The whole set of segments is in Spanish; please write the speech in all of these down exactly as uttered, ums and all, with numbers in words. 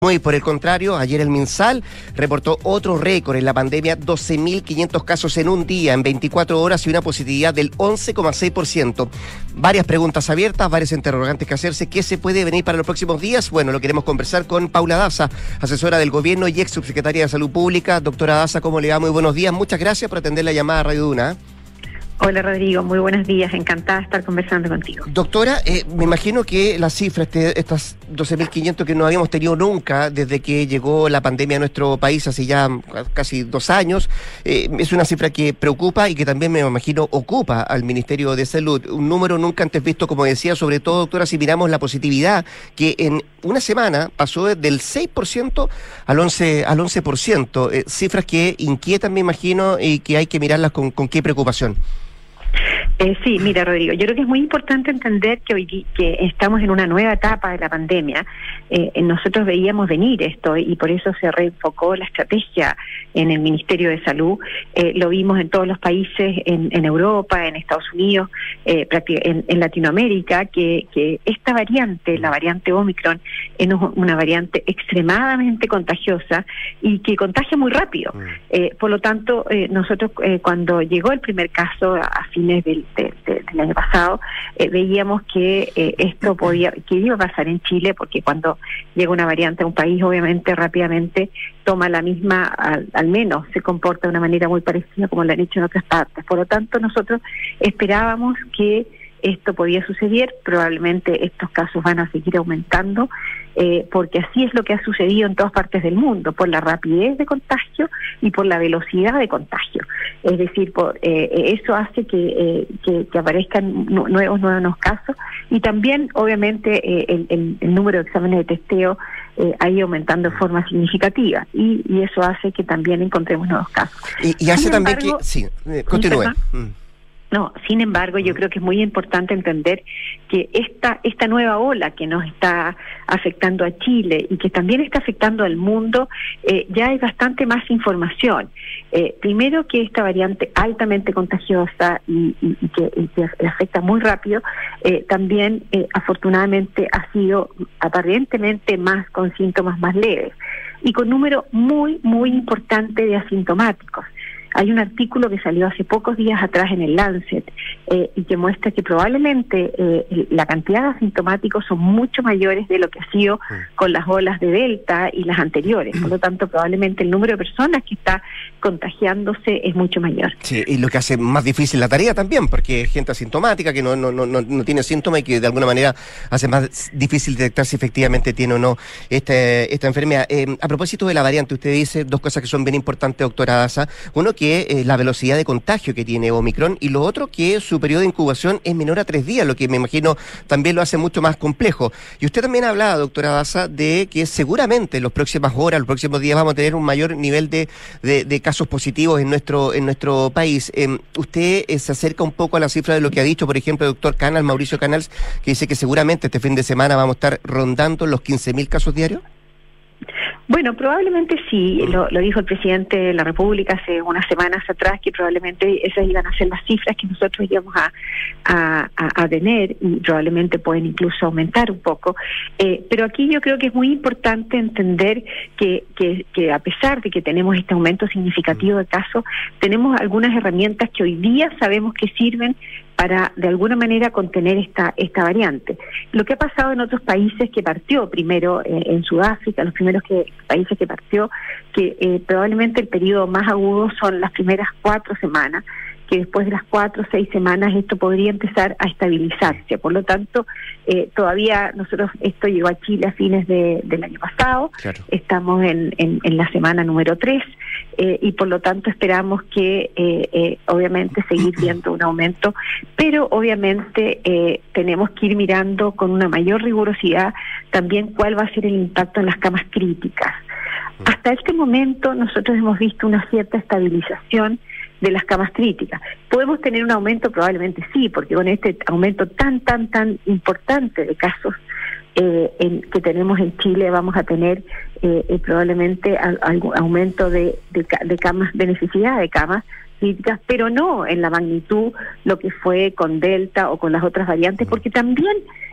Muy por el contrario, ayer el MinSal reportó otro récord en la pandemia, doce mil quinientos casos en un día, en veinticuatro horas y una positividad del once coma seis por ciento. Varias preguntas abiertas, varios interrogantes que hacerse. ¿Qué se puede venir para los próximos días? Bueno, lo queremos conversar con Paula Daza, asesora del gobierno y ex subsecretaria de Salud Pública. Doctora Daza, ¿cómo le va? Muy buenos días. Muchas gracias por atender la llamada a Radio Duna. Hola Rodrigo, muy buenos días, encantada de estar conversando contigo. Doctora, eh, me imagino que la cifra, este, estas doce mil quinientos que no habíamos tenido nunca desde que llegó la pandemia a nuestro país hace ya casi dos años, eh, es una cifra que preocupa y que también me imagino ocupa al Ministerio de Salud. Un número nunca antes visto, como decía, sobre todo, doctora, si miramos la positividad, que en una semana pasó del seis por ciento al once por ciento, eh, cifras que inquietan, me imagino, y que hay que mirarlas con, con qué preocupación. Eh, sí, mira Rodrigo, yo creo que es muy importante entender que hoy que estamos en una nueva etapa de la pandemia. Eh, nosotros veíamos venir esto y por eso se reenfocó la estrategia en el Ministerio de Salud. Eh, lo vimos en todos los países, en, en Europa, en Estados Unidos, eh, en, en Latinoamérica, que, que esta variante, la variante Omicron, es una variante extremadamente contagiosa y que contagia muy rápido. Eh, por lo tanto, eh, nosotros eh, cuando llegó el primer caso a fines del De, de, del año pasado, eh, veíamos que eh, esto podía, que iba a pasar en Chile, porque cuando llega una variante a un país, obviamente rápidamente toma la misma, al, al menos se comporta de una manera muy parecida como lo han hecho en otras partes. Por lo tanto, nosotros esperábamos que esto podía suceder. Probablemente estos casos van a seguir aumentando, eh, porque así es lo que ha sucedido en todas partes del mundo, por la rapidez de contagio y por la velocidad de contagio. Es decir, por, eh, eso hace que, eh, que, que aparezcan nuevos, nuevos casos y también, obviamente, eh, el, el, el número de exámenes de testeo eh, ha ido aumentando de forma significativa y, y eso hace que también encontremos nuevos casos. Y, y hace Sin también embargo, que... Sí, eh, continúe. No, sin embargo, yo creo que es muy importante entender que esta esta nueva ola que nos está afectando a Chile y que también está afectando al mundo, eh, ya hay bastante más información. Eh, primero, que esta variante altamente contagiosa y, y, y, que, y que afecta muy rápido, eh, también eh, afortunadamente ha sido aparentemente más con síntomas más leves y con número muy, muy importante de asintomáticos. Hay un artículo que salió hace pocos días atrás en el Lancet eh, y que muestra que probablemente eh, la cantidad de asintomáticos son mucho mayores de lo que ha sido con las olas de Delta y las anteriores. Por lo tanto, probablemente el número de personas que está contagiándose es mucho mayor. Sí, y lo que hace más difícil la tarea también, porque es gente asintomática que no, no, no, no tiene síntomas y que de alguna manera hace más difícil detectar si efectivamente tiene o no esta, esta enfermedad. Eh, a propósito de la variante, usted dice dos cosas que son bien importantes, doctora Daza. Uno, que eh, la velocidad de contagio que tiene Omicron, y lo otro, que su periodo de incubación es menor a tres días, lo que me imagino también lo hace mucho más complejo. Y usted también hablaba, doctora Daza, de que seguramente en las próximas horas, los próximos días vamos a tener un mayor nivel de, de, de casos positivos en nuestro en nuestro país. Eh, usted eh, se acerca un poco a la cifra de lo que ha dicho, por ejemplo, el doctor Canals, Mauricio Canals, que dice que seguramente este fin de semana vamos a estar rondando los quince mil casos diarios. Bueno, probablemente sí, lo, lo dijo el presidente de la República hace unas semanas atrás, que probablemente esas iban a ser las cifras que nosotros íbamos a, a, a, a tener y probablemente pueden incluso aumentar un poco. Eh, pero aquí yo creo que es muy importante entender que, que, que a pesar de que tenemos este aumento significativo de casos, tenemos algunas herramientas que hoy día sabemos que sirven para de alguna manera contener esta esta variante. Lo que ha pasado en otros países que partió primero, eh, en Sudáfrica, los primeros que, países que partió, que eh, probablemente el periodo más agudo son las primeras cuatro semanas, que después de las cuatro o seis semanas esto podría empezar a estabilizarse. Por lo tanto, eh, todavía nosotros, esto llegó a Chile a fines de, del año pasado, claro. Estamos en, en, en la semana número tres, eh, y por lo tanto esperamos que eh, eh, obviamente seguir viendo un aumento, pero obviamente eh, tenemos que ir mirando con una mayor rigurosidad también cuál va a ser el impacto en las camas críticas. Hasta este momento nosotros hemos visto una cierta estabilización de las camas críticas. ¿Podemos tener un aumento? Probablemente sí, porque con este aumento tan, tan, tan importante de casos eh, en, que tenemos en Chile, vamos a tener eh, eh, probablemente algún aumento de, de, de camas, de necesidad de camas críticas, pero no en la magnitud lo que fue con Delta o con las otras variantes, porque también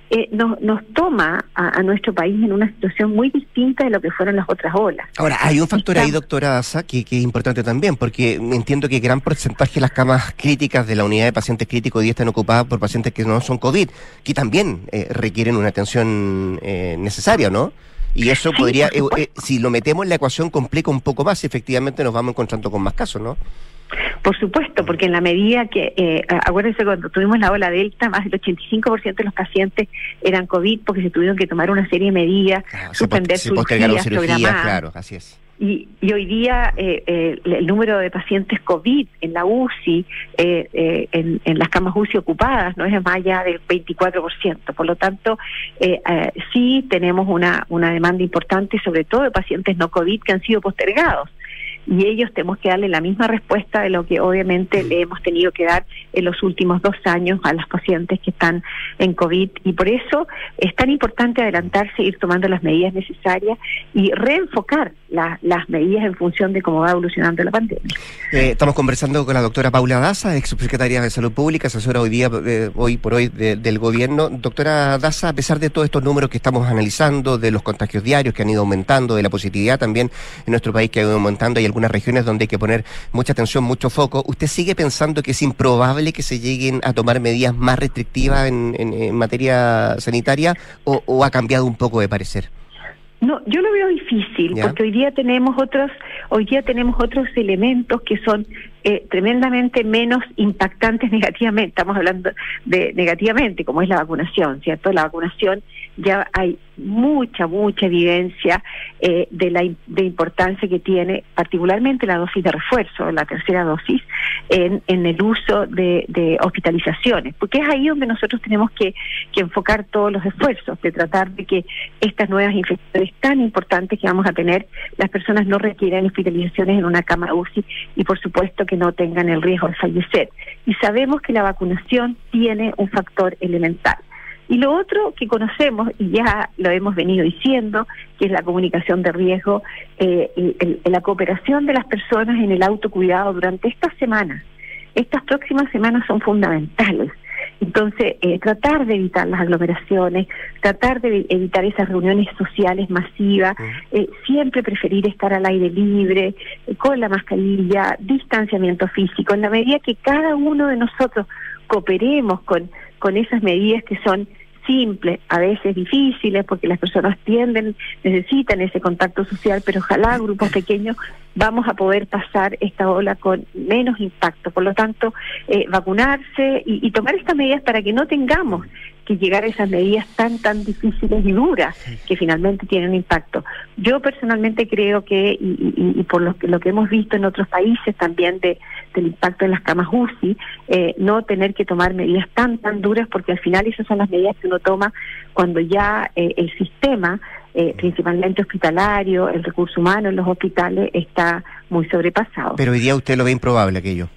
eh, nos, nos toma a, a nuestro país en una situación muy distinta de lo que fueron las otras olas. Ahora, hay un factor ahí, doctora Daza, que, que es importante también, porque entiendo que gran porcentaje de las camas críticas de la unidad de pacientes críticos hoy día están ocupadas por pacientes que no son COVID, que también eh, requieren una atención eh, necesaria, ¿no? Y eso Sí, podría, por eh, eh, si lo metemos en la ecuación, complica un poco más y efectivamente nos vamos encontrando con más casos, ¿no? Por supuesto, porque en la medida que, eh, acuérdense, cuando tuvimos la ola Delta, más del ochenta y cinco por ciento de los pacientes eran COVID porque se tuvieron que tomar una serie de medidas, Claro, suspender se postergaron cirugías, cirugías, programadas. claro, así es. Y, y hoy día eh, eh, el número de pacientes COVID en la U C I, eh, eh, en, en las camas U C I ocupadas, no es más allá del veinticuatro por ciento. Por lo tanto, eh, eh, sí tenemos una, una demanda importante, sobre todo de pacientes no COVID que han sido postergados. Y ellos tenemos que darle la misma respuesta de lo que obviamente le hemos tenido que dar en los últimos dos años a los pacientes que están en COVID. Y por eso es tan importante adelantarse, ir tomando las medidas necesarias y reenfocar la, las medidas en función de cómo va evolucionando la pandemia. Eh, estamos conversando con la doctora Paula Daza, ex subsecretaria de Salud Pública, asesora hoy día, eh, hoy por hoy de, del gobierno. Doctora Daza, a pesar de todos estos números que estamos analizando, de los contagios diarios que han ido aumentando, de la positividad también en nuestro país que ha ido aumentando, hay algunas regiones donde hay que poner mucha atención, mucho foco. ¿Usted sigue pensando que es improbable que se lleguen a tomar medidas más restrictivas en, en, en materia sanitaria o, o ha cambiado un poco de parecer? No, yo lo veo difícil, ¿Ya? porque hoy día tenemos otros, hoy día tenemos otros elementos que son eh, tremendamente menos impactantes negativamente. Estamos hablando de negativamente, como es la vacunación, ¿cierto? La vacunación, ya hay mucha, mucha evidencia eh, de la de importancia que tiene, particularmente la dosis de refuerzo, la tercera dosis, en, en el uso de, de hospitalizaciones, porque es ahí donde nosotros tenemos que, que enfocar todos los esfuerzos, de tratar de que estas nuevas infecciones tan importantes que vamos a tener, las personas no requieran hospitalizaciones en una cama U C I y por supuesto que no tengan el riesgo de fallecer. Y sabemos que la vacunación tiene un factor elemental. Y lo otro que conocemos, y ya lo hemos venido diciendo, que es la comunicación de riesgo, eh, y el, la cooperación de las personas en el autocuidado durante estas semanas. Estas próximas semanas son fundamentales. Entonces, eh, tratar de evitar las aglomeraciones, tratar de evitar esas reuniones sociales masivas, eh, siempre preferir estar al aire libre, eh, con la mascarilla, distanciamiento físico, en la medida que cada uno de nosotros cooperemos con, con esas medidas que son simples, a veces difíciles, porque las personas tienden, necesitan ese contacto social, pero ojalá grupos pequeños vamos a poder pasar esta ola con menos impacto. Por lo tanto, eh, vacunarse y, y tomar estas medidas para que no tengamos que llegar a esas medidas tan, tan difíciles y duras que finalmente tienen impacto. Yo personalmente creo que, y, y, y por lo que, lo que hemos visto en otros países también de, del impacto en las camas U C I, eh, no tener que tomar medidas tan, tan duras, porque al final esas son las medidas que uno toma cuando ya eh, el sistema, eh, principalmente hospitalario, el recurso humano en los hospitales, está muy sobrepasado. Pero hoy día usted lo ve improbable aquello.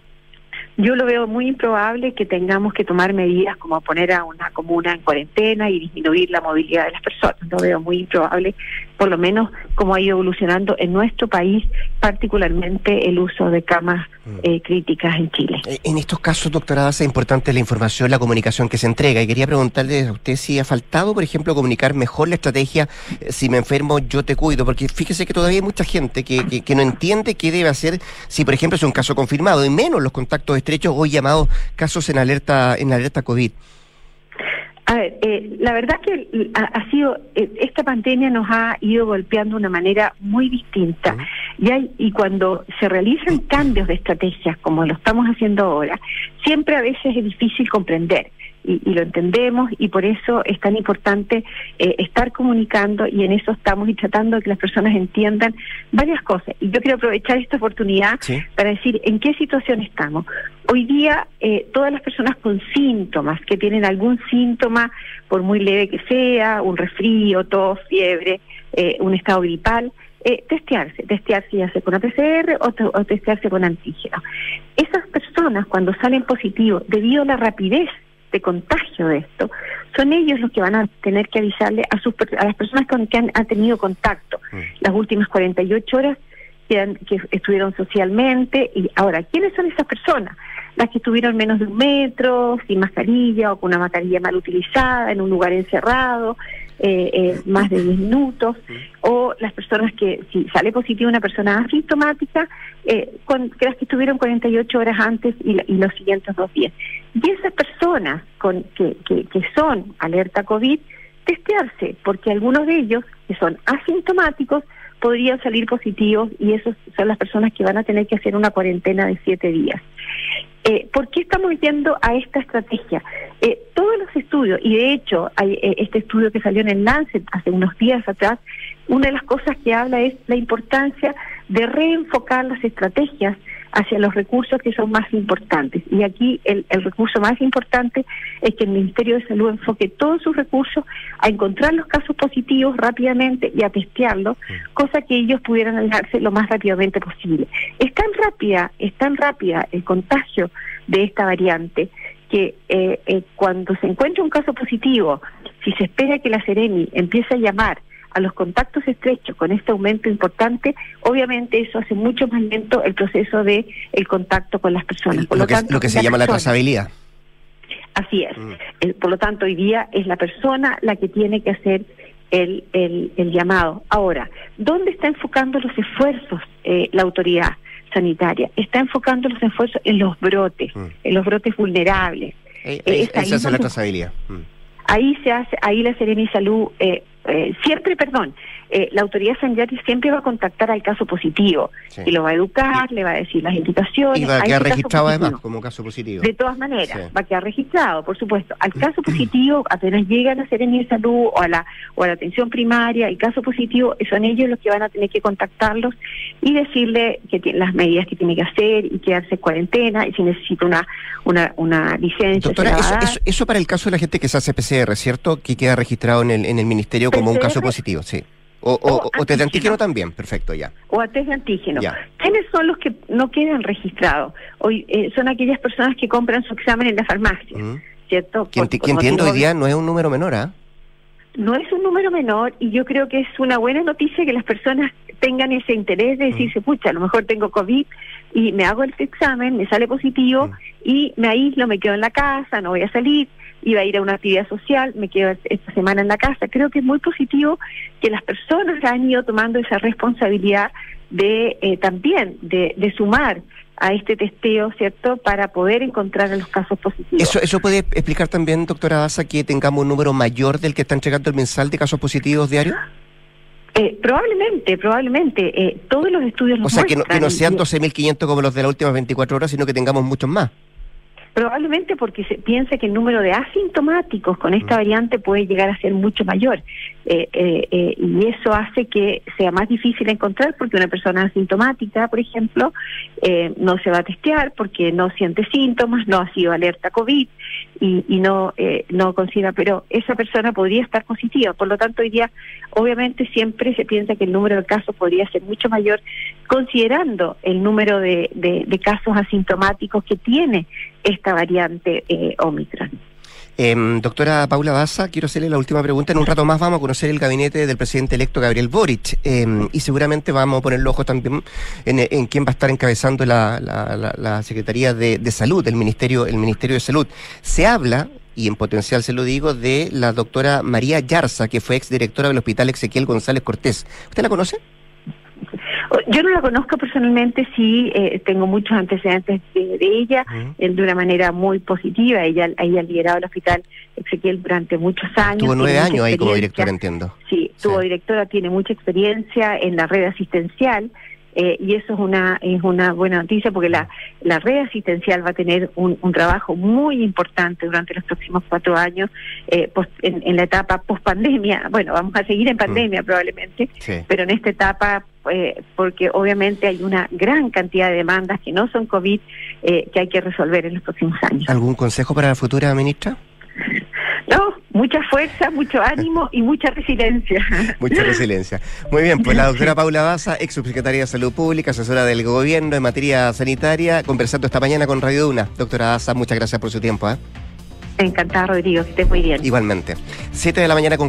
Yo lo veo muy improbable que tengamos que tomar medidas como poner a una comuna en cuarentena y disminuir la movilidad de las personas. Lo veo muy improbable, por lo menos como ha ido evolucionando en nuestro país, particularmente el uso de camas eh, críticas en Chile. En estos casos, doctora Daza, es importante la información, la comunicación que se entrega. Y quería preguntarle a usted si ha faltado, por ejemplo, comunicar mejor la estrategia, eh, si me enfermo, yo te cuido. Porque fíjese que todavía hay mucha gente que, que, que no entiende qué debe hacer si, por ejemplo, es un caso confirmado, y menos los contactos estrechos, hoy llamados casos en alerta en alerta COVID. A ver, eh, la verdad que ha, ha sido, eh, esta pandemia nos ha ido golpeando de una manera muy distinta. Uh-huh. Y, hay, y cuando se realizan cambios de estrategias, como lo estamos haciendo ahora, siempre a veces es difícil comprender. Y, y lo entendemos, y por eso es tan importante eh, estar comunicando, y en eso estamos, y tratando de que las personas entiendan varias cosas. Y yo quiero aprovechar esta oportunidad ¿Sí? para decir en qué situación estamos. Hoy día, eh, todas las personas con síntomas, que tienen algún síntoma, por muy leve que sea, un resfrío, tos, fiebre, eh, un estado gripal, eh, testearse, testearse ya sea con A P C R o, te, o testearse con antígeno. Esas personas, cuando salen positivos, debido a la rapidez de contagio de esto, son ellos los que van a tener que avisarle a sus a las personas con que han, han tenido contacto mm. las últimas cuarenta y ocho horas que, han, que estuvieron socialmente. Y ahora, ¿quiénes son esas personas? las que estuvieron menos de un metro, sin mascarilla o con una mascarilla mal utilizada, en un lugar encerrado, eh, eh, más de diez minutos, o las personas que, si sale positiva una persona asintomática, eh, con, que las que estuvieron cuarenta y ocho horas antes y, y los siguientes dos días. Y esas personas con que, que, que son alerta COVID, testearse, porque algunos de ellos, que son asintomáticos, podrían salir positivos y esas son las personas que van a tener que hacer una cuarentena de siete días. Eh, ¿Por qué estamos yendo a esta estrategia? Eh, todos los estudios, y de hecho hay eh, este estudio que salió en el Lancet hace unos días atrás, una de las cosas que habla es la importancia de reenfocar las estrategias hacia los recursos que son más importantes. Y aquí el, el recurso más importante es que el Ministerio de Salud enfoque todos sus recursos a encontrar los casos positivos rápidamente y a testearlos, cosa que ellos pudieran alejarse lo más rápidamente posible. Es tan rápida, es tan rápida el contagio de esta variante que eh, eh, cuando se encuentra un caso positivo, si se espera que la Seremi empiece a llamar a los contactos estrechos con este aumento importante, obviamente eso hace mucho más lento el proceso de el contacto con las personas. Por lo, lo, que, tanto, lo que se llama persona, la trazabilidad. Así es. Mm. Eh, por lo tanto, hoy día es la persona la que tiene que hacer el, el, el llamado. Ahora, ¿dónde está enfocando los esfuerzos eh, la autoridad sanitaria? Está enfocando los esfuerzos en los brotes, mm. en los brotes vulnerables. Eh, eh, esa es la trazabilidad. Mm. Ahí se hace, ahí la Seremi Salud eh, eh, siempre, perdón, eh, la autoridad sanitaria siempre va a contactar al caso positivo, sí. y lo va a educar, sí. le va a decir las indicaciones. Y va a quedar registrado además como caso positivo. De todas maneras, sí. va a quedar registrado, por supuesto. Al caso positivo, apenas llega a la Seremi de Salud o a la o a la atención primaria, el caso positivo, son ellos los que van a tener que contactarlos y decirle que tiene las medidas que tiene que hacer y quedarse en cuarentena, y si necesita una una, una licencia. Doctora, eso, eso, eso para el caso de la gente que se hace P C R, ¿cierto? Que queda registrado en el, en el ministerio como P C R, un caso positivo, sí. O, o, o, o test de antígeno también, perfecto, ya. O a test de antígeno. Ya. ¿Quiénes son los que no quedan registrados? Hoy eh, son aquellas personas que compran su examen en la farmacia, uh-huh. ¿cierto? Que, enti- que entiendo hoy día no es un número menor, ¿ah? ¿eh? No es un número menor, y yo creo que es una buena noticia que las personas tengan ese interés de decirse, uh-huh. pucha, a lo mejor tengo COVID y me hago el examen, me sale positivo, uh-huh. y me aíslo, me quedo en la casa, no voy a salir, iba a ir a una actividad social, me quedo esta semana en la casa. Creo que es muy positivo que las personas han ido tomando esa responsabilidad de eh, también de, de sumar a este testeo, ¿cierto?, para poder encontrar a los casos positivos. ¿Eso eso puede explicar también, doctora Daza, que tengamos un número mayor del que está entregando el mensal de casos positivos diarios? Eh, probablemente, probablemente. Eh, todos los estudios nos O sea, que no, muestran, que no sean doce mil quinientos como los de las últimas veinticuatro horas, sino que tengamos muchos más. Probablemente porque se piensa que el número de asintomáticos con esta variante puede llegar a ser mucho mayor. Eh, eh, eh, y eso hace que sea más difícil encontrar, porque una persona asintomática, por ejemplo, eh, no se va a testear porque no siente síntomas, no ha sido alerta COVID y, y no eh, no considera, pero esa persona podría estar positiva. Por lo tanto, hoy día, obviamente, siempre se piensa que el número de casos podría ser mucho mayor, considerando el número de, de, de casos asintomáticos que tiene esta variante eh, Omicron. Eh, doctora Paula Daza, quiero hacerle la última pregunta. En un rato más vamos a conocer el gabinete del presidente electo Gabriel Boric, eh, y seguramente vamos a poner el ojo también en, en quién va a estar encabezando la, la, la, la Secretaría de, de Salud, el Ministerio, el Ministerio de Salud. Se habla, y en potencial se lo digo, de la doctora María Yarza, que fue exdirectora del Hospital Ezequiel González Cortés. ¿Usted la conoce? Yo no la conozco personalmente, sí, eh, tengo muchos antecedentes de, de ella, uh-huh. eh, de una manera muy positiva. Ella, ella ha liderado el Hospital Ezequiel durante muchos años. Tuvo nueve años ahí como directora, entiendo. Sí, tuvo sí. directora, tiene mucha experiencia en la red asistencial. Eh, y eso es una es una buena noticia, porque la la red asistencial va a tener un, un trabajo muy importante durante los próximos cuatro años, eh, post, en, en la etapa post pandemia. Bueno, vamos a seguir en pandemia mm. probablemente, sí. pero en esta etapa, eh, porque obviamente hay una gran cantidad de demandas que no son COVID, eh, que hay que resolver en los próximos años. ¿Algún consejo para la futura ministra? No, mucha fuerza, mucho ánimo y mucha resiliencia. Mucha resiliencia. Muy bien, pues la doctora Paula Daza, ex subsecretaria de Salud Pública, asesora del gobierno en materia sanitaria, conversando esta mañana con Radio Duna. Doctora Daza, muchas gracias por su tiempo. ¿eh? Encantada, Rodrigo, que estés muy bien. Igualmente. Siete de la mañana con